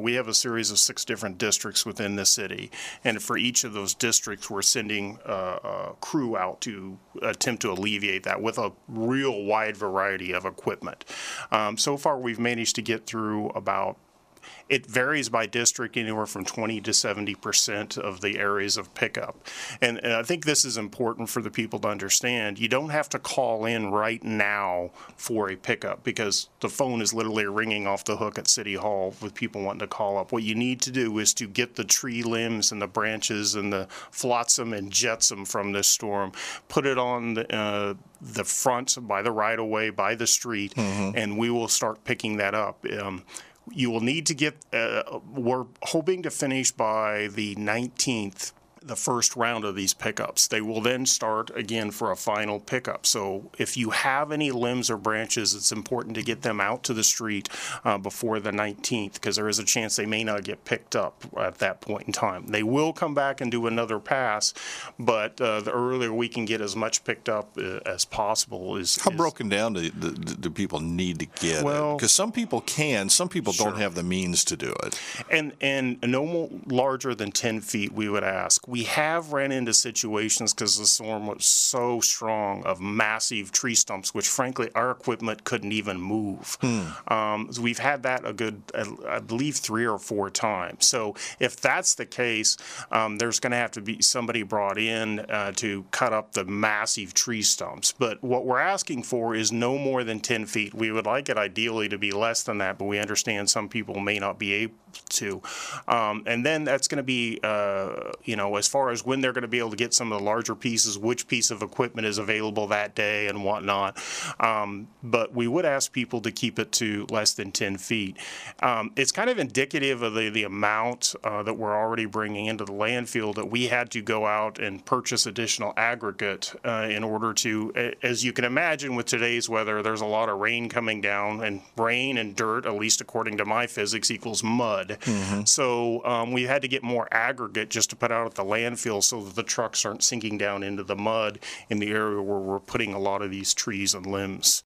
we have a series of 6 different districts within the city, and for each of those districts, we're sending a crew out to attempt to alleviate that with a real wide variety of equipment. So far, we've managed to get through about, it varies by district, anywhere from 20 to 70% of the areas of pickup. And I think this is important for the people to understand. You don't have to call in right now for a pickup, because the phone is literally ringing off the hook at City Hall with people wanting to call up. What you need to do is to get the tree limbs and the branches and the flotsam and jetsam from this storm, put it on the front by the right-of-way, by the street, and we will start picking that up. You will need to get, we're hoping to finish by the 19th, the first round of these pickups. They will then start again for a final pickup. So if you have any limbs or branches, it's important to get them out to the street before the 19th, because there is a chance they may not get picked up at that point in time. They will come back and do another pass, but the earlier we can get as much picked up as possible is... How broken down do people need to get it? Because some people can, some people don't have the means to do it. And no larger than 10 feet, we would ask. We have ran into situations, because the storm was so strong, of massive tree stumps, which frankly our equipment couldn't even move. So we've had that a good, I believe, 3 or 4 times. So if that's the case, there's going to have to be somebody brought in to cut up the massive tree stumps. But what we're asking for is no more than 10 feet. We would like it ideally to be less than that, but we understand some people may not be able to. And then that's going to be, as far as when they're going to be able to get some of the larger pieces, which piece of equipment is available that day and whatnot. But we would ask people to keep it to less than 10 feet. It's kind of indicative of the amount that we're already bringing into the landfill, that we had to go out and purchase additional aggregate in order to, as you can imagine with today's weather, there's a lot of rain coming down, and rain and dirt, at least according to my physics, equals mud. So we had to get more aggregate just to put out at the landfill so that the trucks aren't sinking down into the mud in the area where we're putting a lot of these trees and limbs.